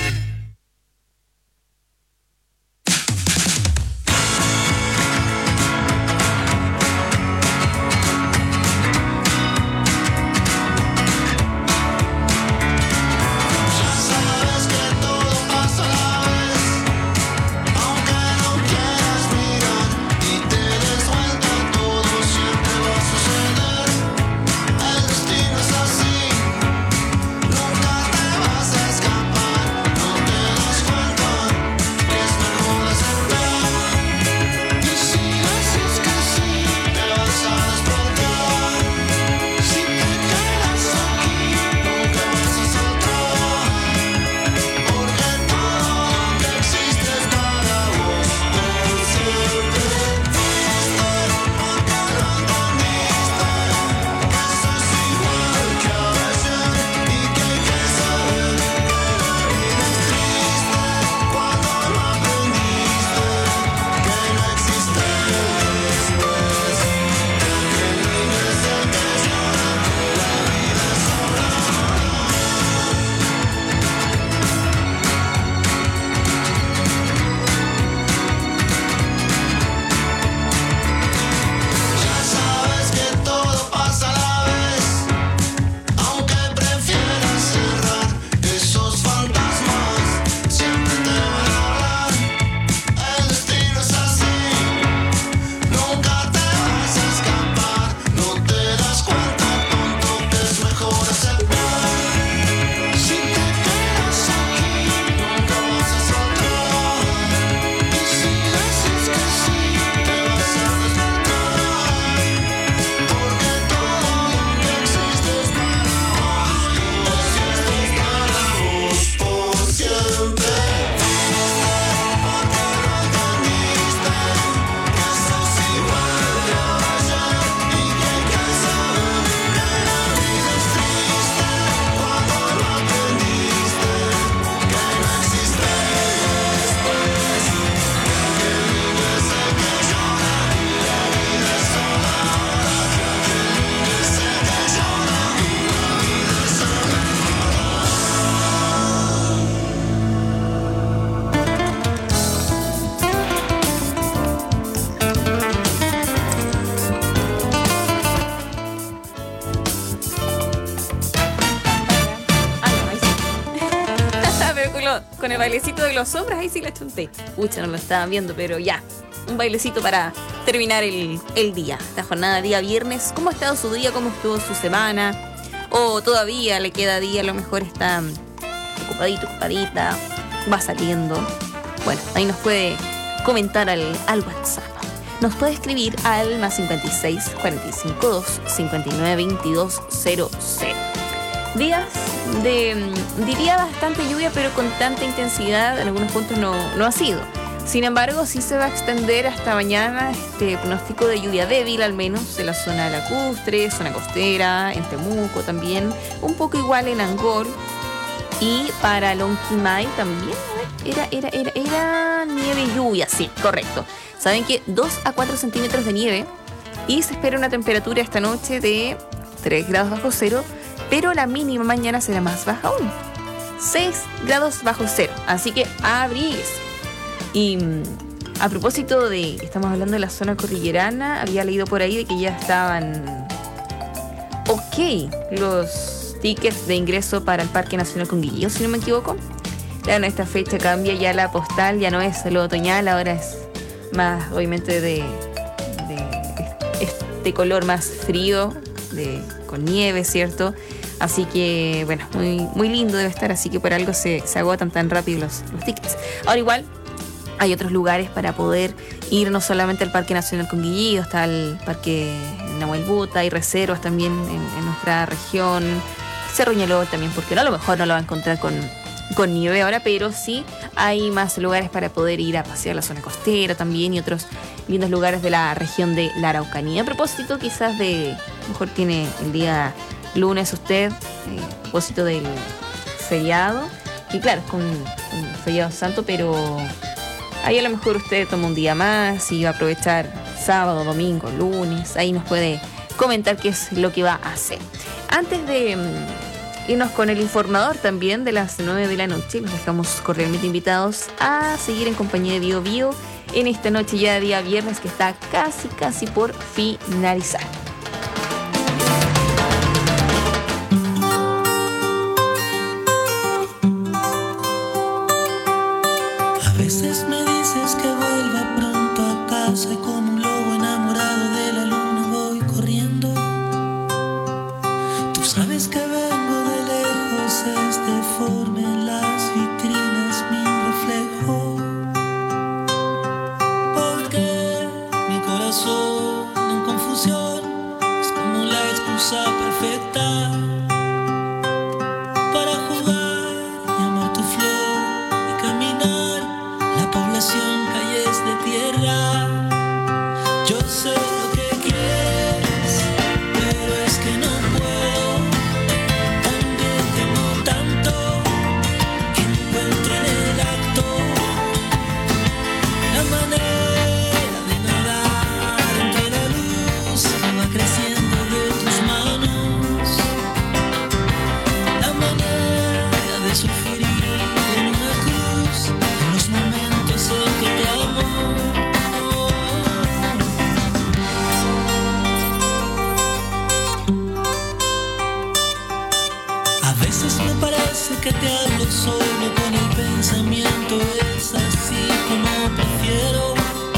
Con el bailecito de los hombres, ahí sí la chunté. Pucha, no lo estaban viendo, pero ya. Un bailecito para terminar el, el día. La jornada día viernes. ¿Cómo ha estado su día? ¿Cómo estuvo su semana? O todavía le queda día, a lo mejor está ocupadito, ocupadita. Va saliendo. Bueno, ahí nos puede comentar al, al WhatsApp. Nos puede escribir al más cincuenta y seis, cuarenta y cinco, dos, cincuenta y nueve, veintidós, cero cero. Días de, diría, bastante lluvia, pero con tanta intensidad en algunos puntos no, no ha sido. Sin embargo, sí se va a extender hasta mañana este pronóstico de lluvia débil, al menos en la zona lacustre, zona costera, en Temuco también, un poco igual en Angol. Y para Lonquimay también, era, era, era, era nieve y lluvia, sí, correcto. Saben que dos a cuatro centímetros de nieve y se espera una temperatura esta noche de tres grados bajo cero, pero la mínima mañana será más baja aún, seis grados bajo cero, así que abríguese. Y a propósito de, estamos hablando de la zona cordillerana, había leído por ahí de que ya estaban ok los tickets de ingreso para el Parque Nacional Conguillío, si no me equivoco. Claro, en esta fecha cambia ya la postal, ya no es lo otoñal, ahora es más, obviamente, de, de este color más frío, de, con nieve, ¿cierto? Así que, bueno, muy, muy lindo debe estar, así que por algo se, se agotan tan rápido los, los tickets. Ahora igual, hay otros lugares para poder ir, no solamente al Parque Nacional Conguillío, está el Parque Nahuel Buta, hay reservas también en, en nuestra región, Cerro Ñelol también, porque no, a lo mejor no lo va a encontrar con, con nieve ahora, pero sí hay más lugares para poder ir a pasear la zona costera también y otros lindos lugares de la región de la Araucanía. A propósito quizás de, a lo mejor tiene el día lunes usted, eh, a propósito del feriado, que claro, es con un feriado santo, pero ahí a lo mejor usted toma un día más y va a aprovechar sábado, domingo, lunes, ahí nos puede comentar qué es lo que va a hacer. Antes de um, irnos con el informador también de las nueve de la noche, los dejamos cordialmente invitados a seguir en compañía de Bio Bio en esta noche ya de día viernes que está casi, casi por finalizar. A veces me dices que vuelva pronto a casa y como un lobo enamorado de la luna voy corriendo. Tú sabes que vengo de lejos, es deforme en las vitrinas mi reflejo. Porque mi corazón en confusión es como la excusa perfecta para jugar y amar tu flor y caminar la población, calles de tierra. Yo sé lo que quieres, pero es que no puedo. También temo tanto que encuentro en el acto la manera de nadar entre la luz que va creciendo de tus manos, la manera de sufrir en una cruz en los momentos en que te amo. A veces me parece que te hablo solo con el pensamiento, es así como prefiero.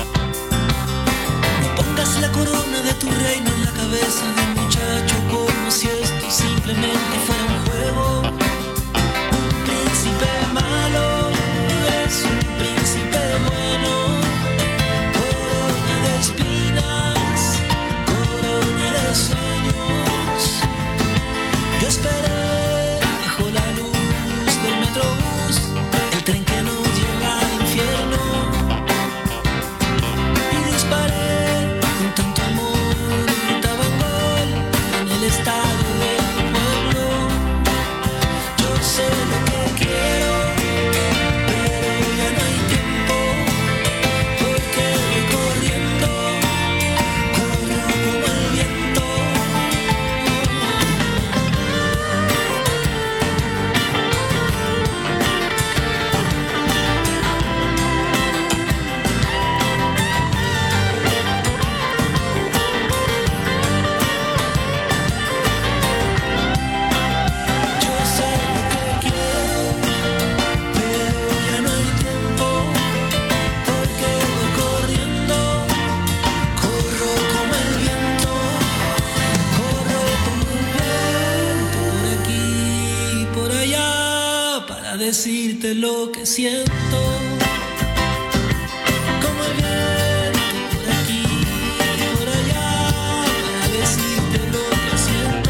No pongas la corona de tu reino en la cabeza de un muchacho como si esto simplemente fuera un juego. Un príncipe malo es un príncipe bueno. Corona de espinas, corona de sueños. Yo esperé bajo la luz del metrobús, el tren que nos lleva al infierno, y disparé con tanto amor y gritaban gol en el estadio de mi pueblo. Yo sé lo que quiero, pero ya no hay tiempo, porque voy corriendo, corro como el viento. Yo sé lo que quiero, pero ya no hay tiempo, porque voy corriendo, corro como el viento, corro como el viento, por aquí y por allá, para decirte lo que siento. Como el viento, por aquí y por allá, para decirte lo que siento.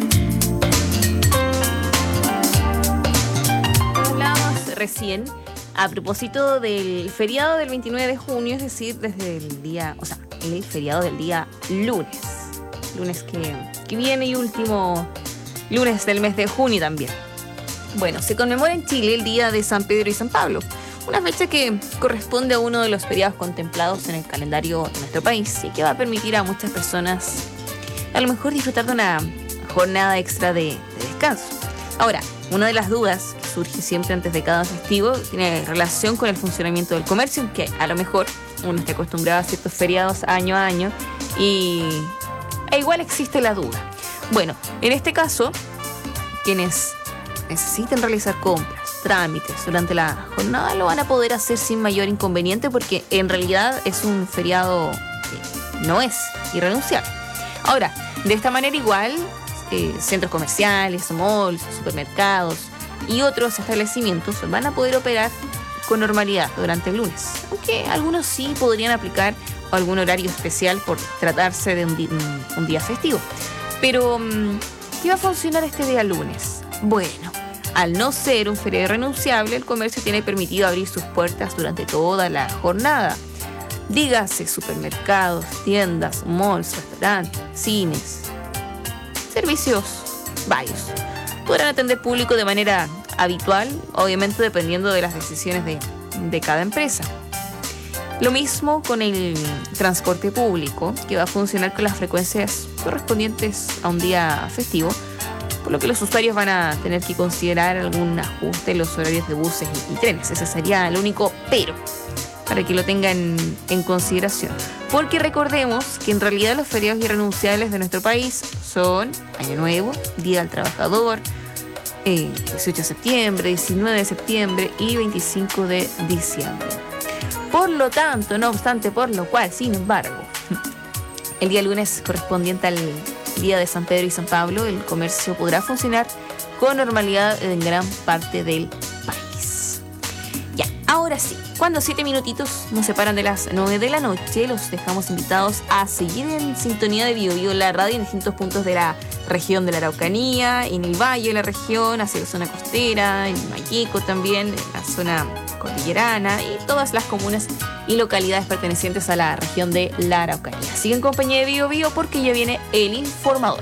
Recién a propósito del feriado del veintinueve de junio, es decir, desde el día, o sea, el feriado del día lunes. Lunes que, que viene y último lunes del mes de junio también. Bueno, se conmemora en Chile el Día de San Pedro y San Pablo, una fecha que corresponde a uno de los feriados contemplados en el calendario de nuestro país y que va a permitir a muchas personas a lo mejor disfrutar de una jornada extra de, de descanso. Ahora, una de las dudas que surge siempre antes de cada festivo tiene relación con el funcionamiento del comercio, que a lo mejor uno está acostumbrado a ciertos feriados año a año y e igual existe la duda. Bueno, en este caso, quienes necesiten realizar compras, trámites durante la jornada lo van a poder hacer sin mayor inconveniente porque en realidad es un feriado que no es irrenunciable. Ahora, de esta manera igual, eh, centros comerciales, malls, supermercados y otros establecimientos van a poder operar con normalidad durante el lunes, aunque algunos sí podrían aplicar algún horario especial por tratarse de un, di- un día festivo. Pero, ¿qué va a funcionar este día lunes? Bueno, al no ser un feriado irrenunciable, el comercio tiene permitido abrir sus puertas durante toda la jornada. Dígase supermercados, tiendas, malls, restaurantes, cines, servicios varios. Podrán atender público de manera habitual, obviamente dependiendo de las decisiones de, de cada empresa. Lo mismo con el transporte público, que va a funcionar con las frecuencias correspondientes a un día festivo, por lo que los usuarios van a tener que considerar algún ajuste en los horarios de buses y, y trenes. Ese sería el único pero, para que lo tengan en consideración. Porque recordemos que en realidad los feriados irrenunciables de nuestro país son Año Nuevo, Día del Trabajador, eh, dieciocho de septiembre, diecinueve de septiembre y veinticinco de diciembre. Por lo tanto, no obstante, por lo cual, sin embargo, el día lunes correspondiente al Día de San Pedro y San Pablo, el comercio podrá funcionar con normalidad en gran parte del país. Ya, ahora sí, cuando siete minutitos nos separan de las nueve de la noche, los dejamos invitados a seguir en sintonía de Bio Bio, la radio en distintos puntos de la región de la Araucanía, en el valle de la región, hacia la zona costera, en Mayeco también, en la zona cordillerana y todas las comunas y localidades pertenecientes a la región de la Araucanía. Sigue en compañía de Bio Bio porque ya viene el informador.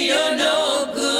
you're no good.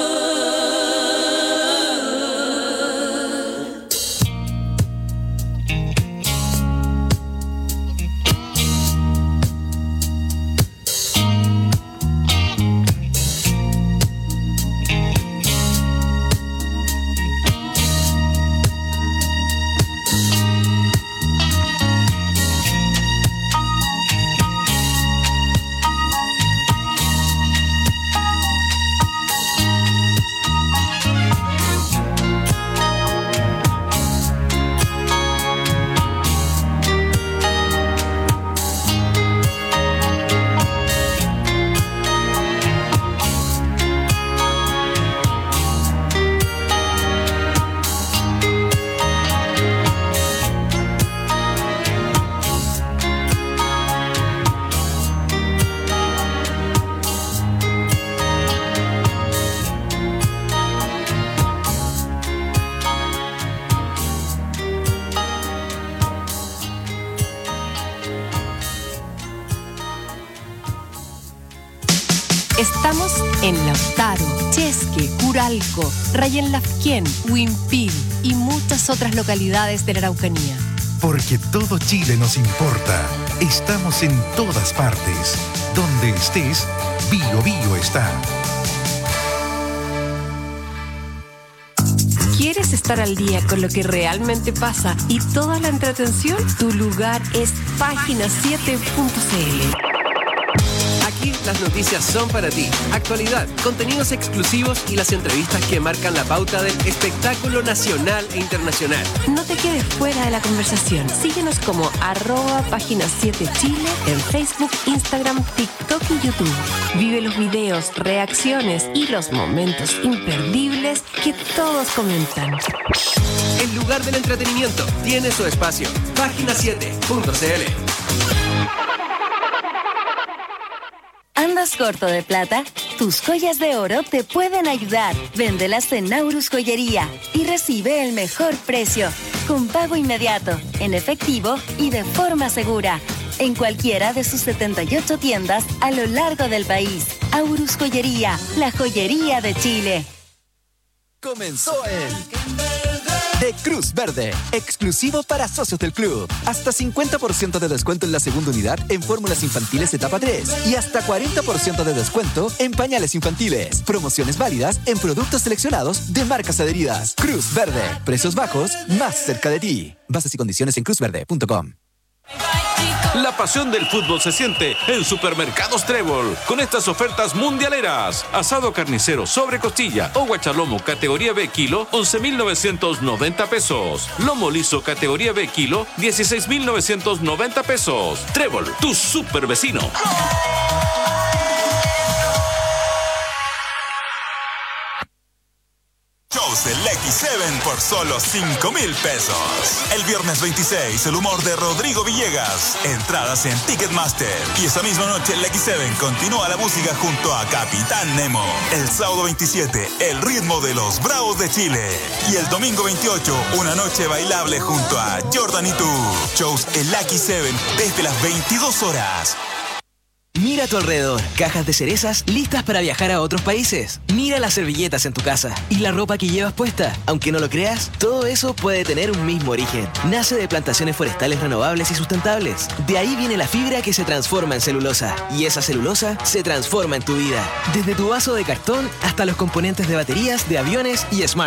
Estamos en Lautaro, Chesque, Curalco, Rayenlafquén, Huimpil y muchas otras localidades de la Araucanía. Porque todo Chile nos importa. Estamos en todas partes. Donde estés, Bio Bio está. ¿Quieres estar al día con lo que realmente pasa y toda la entretención? Tu lugar es página siete punto c l. Aquí las noticias son para ti. Actualidad, contenidos exclusivos y las entrevistas que marcan la pauta del espectáculo nacional e internacional. No te quedes fuera de la conversación. Síguenos como arroba página siete Chile en Facebook, Instagram, TikTok y YouTube. Vive los videos, reacciones y los momentos imperdibles que todos comentan. El lugar del entretenimiento tiene su espacio. página siete punto c l. ¿Andas corto de plata? Tus joyas de oro te pueden ayudar. Véndelas en Naurus Joyería y recibe el mejor precio, con pago inmediato, en efectivo y de forma segura. En cualquiera de sus setenta y ocho tiendas a lo largo del país. Aurus Joyería, la joyería de Chile. Comenzó el de Cruz Verde, exclusivo para socios del club. Hasta cincuenta por ciento de descuento en la segunda unidad en fórmulas infantiles etapa tres y hasta cuarenta por ciento de descuento en pañales infantiles. Promociones válidas en productos seleccionados de marcas adheridas. Cruz Verde, precios bajos más cerca de ti. Bases y condiciones en cruz verde punto com. La pasión del fútbol se siente en Supermercados Trébol, con estas ofertas mundialeras. Asado carnicero sobre costilla o guachalomo categoría B kilo, once mil novecientos noventa pesos. Lomo liso categoría B kilo, dieciséis mil novecientos noventa pesos. Trébol, tu super vecino. Shows del X siete por solo cinco mil pesos. El viernes veintiséis, el humor de Rodrigo Villegas. Entradas en Ticketmaster. Y esa misma noche el X siete continúa la música junto a Capitán Nemo. El sábado veintisiete, el ritmo de los Bravos de Chile. Y el domingo veintiocho, una noche bailable junto a Jordan y tú. Shows el X siete desde las veintidós horas. Mira a tu alrededor, cajas de cerezas listas para viajar a otros países. Mira las servilletas en tu casa y la ropa que llevas puesta. Aunque no lo creas, todo eso puede tener un mismo origen. Nace de plantaciones forestales renovables y sustentables. De ahí viene la fibra que se transforma en celulosa. Y esa celulosa se transforma en tu vida. Desde tu vaso de cartón hasta los componentes de baterías de aviones y smart.